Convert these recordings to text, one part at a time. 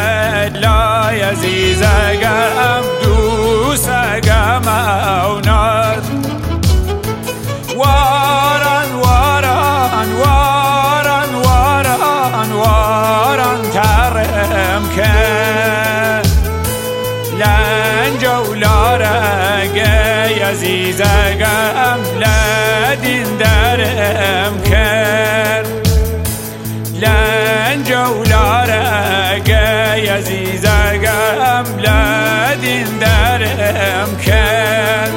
لا عزیزگم دوستگم اوناد واران واران واران واران واران ترم که لنجولارگه عزیزگم لدین درم کرد لنجولارگه عزیزگم لدین درم کرد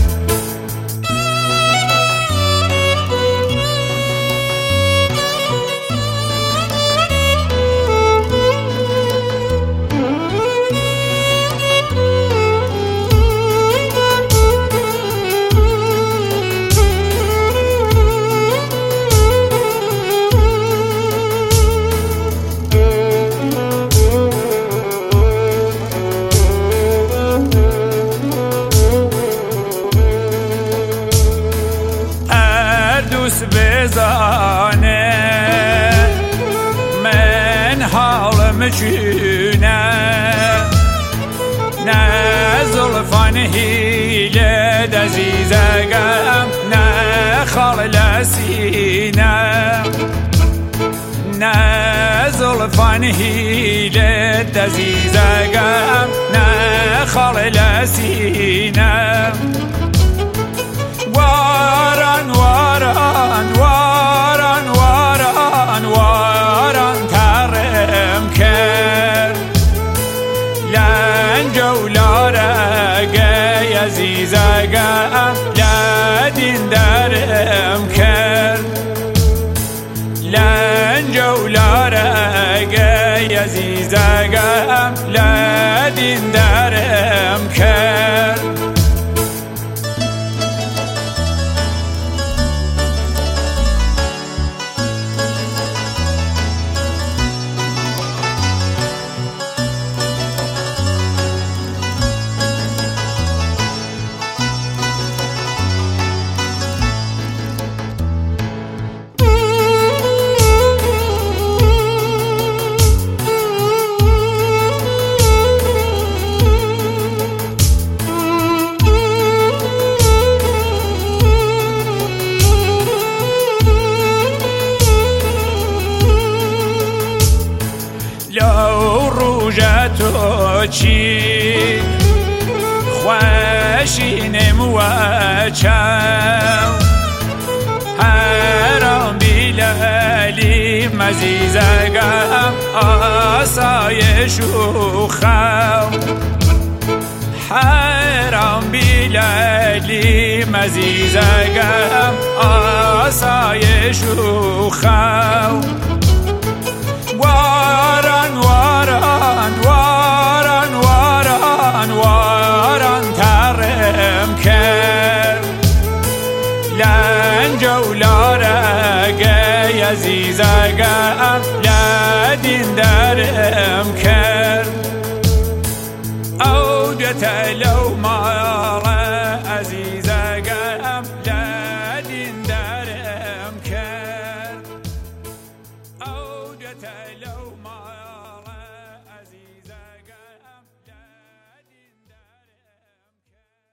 بزانه من حالم چونه نه زلفان هیله دزیزگم نه خال لسینه نه زلفان هیله دزیزگم نه خال لسینه واران واران واران واران واران ترم کرد لنجولارگه عزیزگم لدین درم کرد لنجولارگه عزیزگم لدین درم کرد تو چی خوشینم و چم هرام بیلالی مزیزگم آسایش و خم هرام بیلالی مزیزگم آسایش و خم واران واران واران واران واران ترم کرد لنجولارگه عزیزگم لدین درم کرد عودت لو